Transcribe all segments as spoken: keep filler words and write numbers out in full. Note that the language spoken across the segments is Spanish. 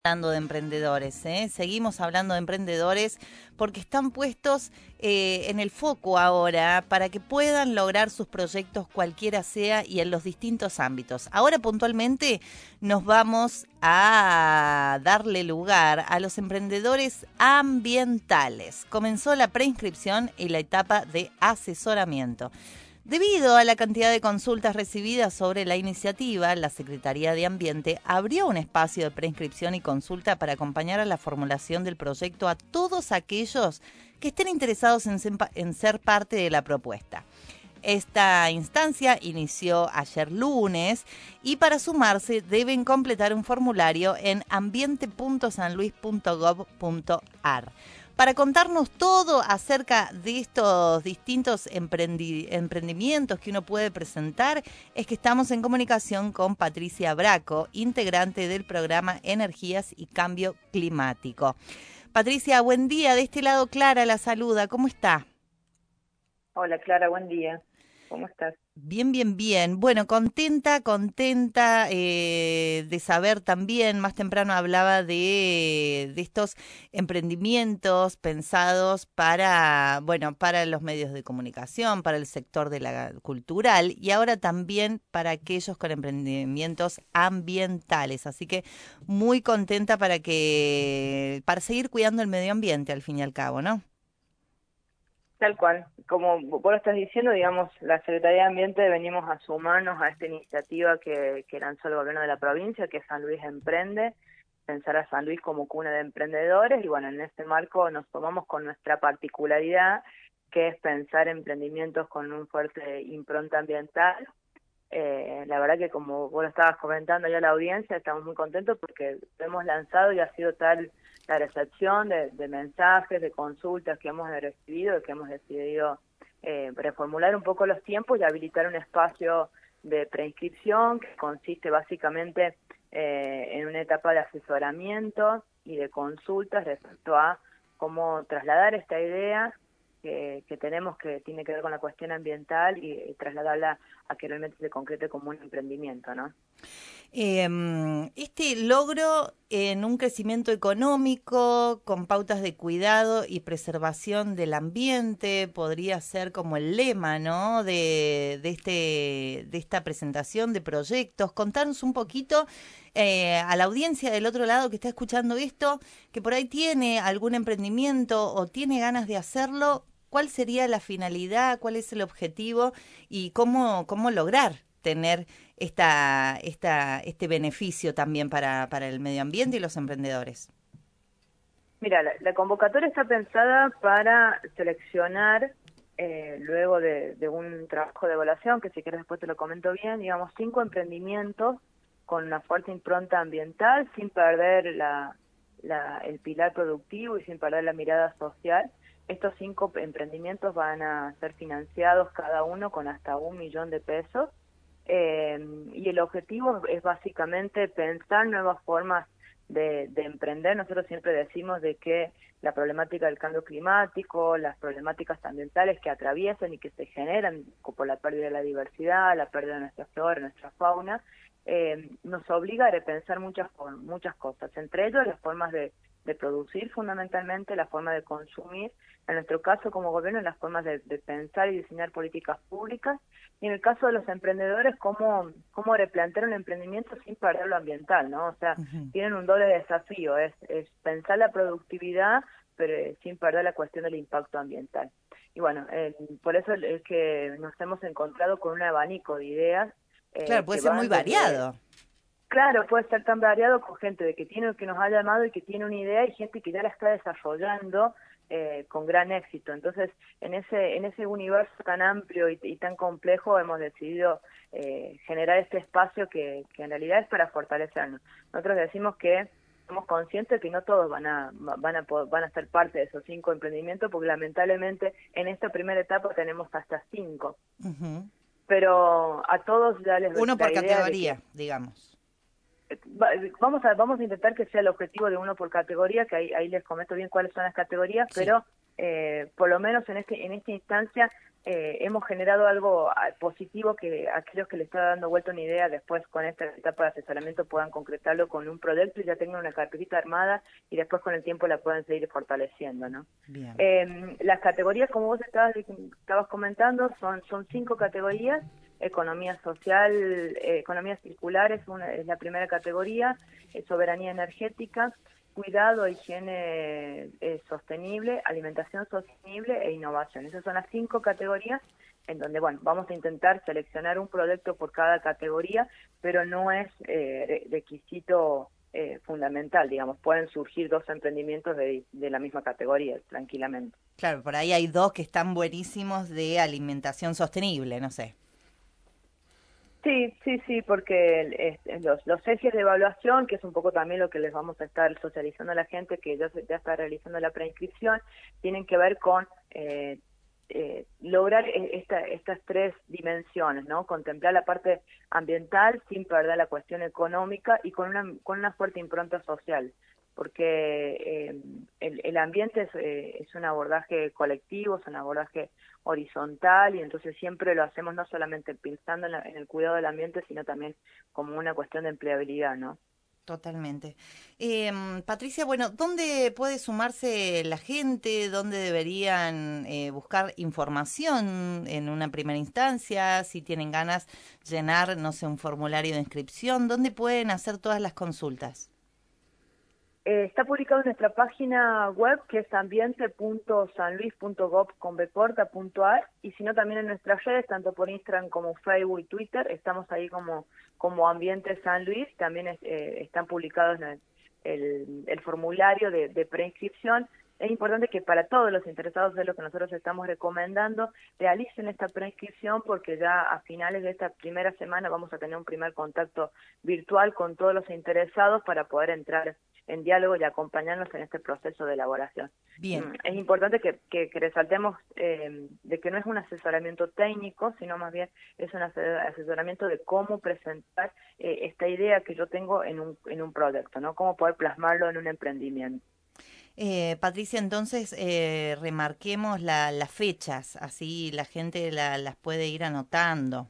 Hablando de emprendedores, ¿eh? Seguimos hablando de emprendedores porque están puestos eh, en el foco ahora para que puedan lograr sus proyectos cualquiera sea y en los distintos ámbitos. Ahora puntualmente nos vamos a darle lugar a los emprendedores ambientales. Comenzó la preinscripción y la etapa de asesoramiento. Debido a la cantidad de consultas recibidas sobre la iniciativa, la Secretaría de Ambiente abrió un espacio de preinscripción y consulta para acompañar a la formulación del proyecto a todos aquellos que estén interesados en ser, en ser parte de la propuesta. Esta instancia inició ayer lunes y para sumarse deben completar un formulario en ambiente punto san luis punto gov punto ar. Para contarnos todo acerca de estos distintos emprendi- emprendimientos que uno puede presentar, es que estamos en comunicación con Patricia Braco, integrante del programa Energías y Cambio Climático. Patricia, buen día. De este lado, Clara la saluda. ¿Cómo está? Hola Clara, buen día. ¿Cómo estás? Bien, bien, bien. Bueno, contenta, contenta eh, de saber también, más temprano hablaba de, de estos emprendimientos pensados para, bueno, para los medios de comunicación, para el sector de la cultural y ahora también para aquellos con emprendimientos ambientales. Así que muy contenta para que, para seguir cuidando el medio ambiente al fin y al cabo, ¿no? Tal cual. Como vos lo estás diciendo, digamos, la Secretaría de Ambiente venimos a sumarnos a esta iniciativa que, que lanzó el gobierno de la provincia, que es San Luis Emprende, pensar a San Luis como cuna de emprendedores, y bueno, en este marco nos tomamos con nuestra particularidad, que es pensar emprendimientos con un fuerte impronta ambiental. Eh, la verdad que como vos lo estabas comentando ya a la audiencia, estamos muy contentos porque lo hemos lanzado y ha sido tal la recepción de, de mensajes, de consultas que hemos recibido, y que hemos decidido eh, reformular un poco los tiempos y habilitar un espacio de preinscripción que consiste básicamente eh, en una etapa de asesoramiento y de consultas respecto a cómo trasladar esta idea que, que tenemos, que tiene que ver con la cuestión ambiental, y, y trasladarla a que realmente se concrete como un emprendimiento, ¿no? Eh, este logro en un crecimiento económico con pautas de cuidado y preservación del ambiente podría ser como el lema, ¿no? De, de, este, de esta presentación de proyectos. Contarnos un poquito eh, a la audiencia del otro lado que está escuchando esto, que por ahí tiene algún emprendimiento o tiene ganas de hacerlo. ¿Cuál sería la finalidad? ¿Cuál es el objetivo? ¿Y cómo, cómo lograr tener esta, esta, este beneficio también para, para el medio ambiente y los emprendedores? Mira, la, la convocatoria está pensada para seleccionar, eh, luego de, de un trabajo de evaluación, que si quieres después te lo comento bien, digamos, cinco emprendimientos con una fuerte impronta ambiental, sin perder la, la, el pilar productivo y sin perder la mirada social. Estos cinco emprendimientos van a ser financiados cada uno con hasta un millón de pesos, eh, y el objetivo es básicamente pensar nuevas formas de, de emprender. Nosotros siempre decimos de que la problemática del cambio climático, las problemáticas ambientales que atraviesan y que se generan por la pérdida de la diversidad, la pérdida de nuestra flora, nuestra fauna, eh, nos obliga a repensar muchas, muchas cosas, entre ellos las formas de, de producir, fundamentalmente la forma de consumir, en nuestro caso como gobierno las formas de, de pensar y diseñar políticas públicas, y en el caso de los emprendedores, cómo, cómo replantear un emprendimiento sin perder lo ambiental, ¿no? O sea, Uh-huh. tienen un doble desafío, es, es pensar la productividad, pero eh, sin perder la cuestión del impacto ambiental. Y bueno, eh, por eso es que nos hemos encontrado con un abanico de ideas Claro, eh, puede que ser muy van desde... variado. Claro, puede ser tan variado, con gente de que tiene, que nos ha llamado y que tiene una idea, y gente que ya la está desarrollando eh, con gran éxito. Entonces, en ese en ese universo tan amplio y, y tan complejo hemos decidido eh, generar este espacio que, que en realidad es para fortalecernos. Nosotros decimos que somos conscientes que no todos van a van a van a ser parte de esos cinco emprendimientos, porque lamentablemente en esta primera etapa tenemos hasta cinco. Uh-huh. Pero a todos ya les Uno la por idea de que categoría, digamos. vamos a vamos a intentar que sea el objetivo de uno por categoría, que ahí, ahí les comento bien cuáles son las categorías, Sí. pero eh, por lo menos en este en esta instancia eh, hemos generado algo ah, positivo que aquellos que les está dando vuelta una idea después con esta etapa de asesoramiento puedan concretarlo con un proyecto y ya tengan una carpetita armada y después con el tiempo la puedan seguir fortaleciendo, ¿no? Bien. Eh, las categorías, como vos estabas, estabas comentando, son, son cinco categorías. Economía social, eh, economía circular es, una, es la primera categoría, eh, soberanía energética, cuidado e higiene eh, sostenible, alimentación sostenible e innovación. Esas son las cinco categorías en donde, bueno, vamos a intentar seleccionar un proyecto por cada categoría, pero no es eh, requisito eh, fundamental, digamos, pueden surgir dos emprendimientos de, de la misma categoría tranquilamente. Claro, por ahí hay dos que están buenísimos de alimentación sostenible, no sé. Sí, sí, sí, porque este, los, los ejes de evaluación, que es un poco también lo que les vamos a estar socializando a la gente que ya, se, ya está realizando la preinscripción, tienen que ver con eh, eh, lograr esta, estas tres dimensiones, ¿no? Contemplar la parte ambiental sin perder la cuestión económica y con una, con una fuerte impronta social, porque eh, el, el ambiente es, eh, es un abordaje colectivo, es un abordaje horizontal y entonces siempre lo hacemos no solamente pensando en, la, en el cuidado del ambiente, sino también como una cuestión de empleabilidad, ¿no? Totalmente. Eh, Patricia, bueno, ¿dónde puede sumarse la gente? ¿Dónde deberían eh, buscar información en una primera instancia? Si tienen ganas, llenar, no sé, un formulario de inscripción. ¿Dónde pueden hacer todas las consultas? Eh, está publicado en nuestra página web que es ambiente punto sanluis punto gob con b corta punto a r y si no también en nuestras redes, tanto por Instagram como Facebook y Twitter, estamos ahí como, como Ambiente San Luis, también es, eh, están publicados en el, el, el formulario de, de preinscripción. Es importante que para todos los interesados de lo que nosotros estamos recomendando, realicen esta preinscripción porque ya a finales de esta primera semana vamos a tener un primer contacto virtual con todos los interesados para poder entrar en diálogo y acompañarnos en este proceso de elaboración. Bien. Es importante que, que, que resaltemos eh, de que no es un asesoramiento técnico, sino más bien es un asesoramiento de cómo presentar eh, esta idea que yo tengo en un, en un proyecto, ¿no? Cómo poder plasmarlo en un emprendimiento. Eh, Patricia, entonces eh, remarquemos la, las fechas, así la gente la, las puede ir anotando.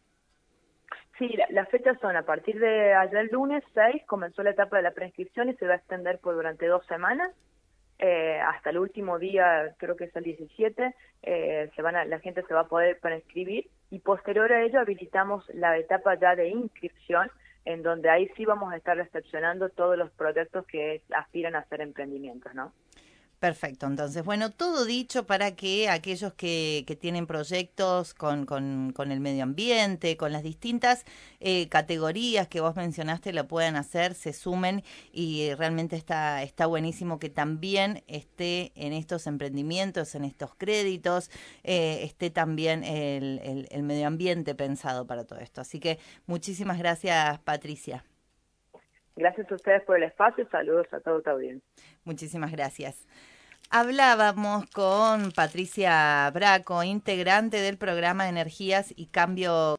Sí, la, las fechas son a partir de ayer lunes seis, comenzó la etapa de la preinscripción y se va a extender por durante dos semanas. Eh, hasta el último día, creo que es el diecisiete, eh, se van a, la gente se va a poder preinscribir y posterior a ello habilitamos la etapa ya de inscripción, en donde ahí sí vamos a estar recepcionando todos los proyectos que aspiran a hacer emprendimientos, ¿no? Perfecto, entonces, bueno, todo dicho para que aquellos que, que tienen proyectos con, con, con el medio ambiente, con las distintas eh, categorías que vos mencionaste, lo puedan hacer, se sumen y realmente está, está buenísimo que también esté en estos emprendimientos, en estos créditos, eh, esté también el, el, el medio ambiente pensado para todo esto. Así que muchísimas gracias, Patricia. Gracias a ustedes por el espacio, saludos a toda tu audiencia. Muchísimas gracias. Hablábamos con Patricia Braco, integrante del programa de Energías y Cambio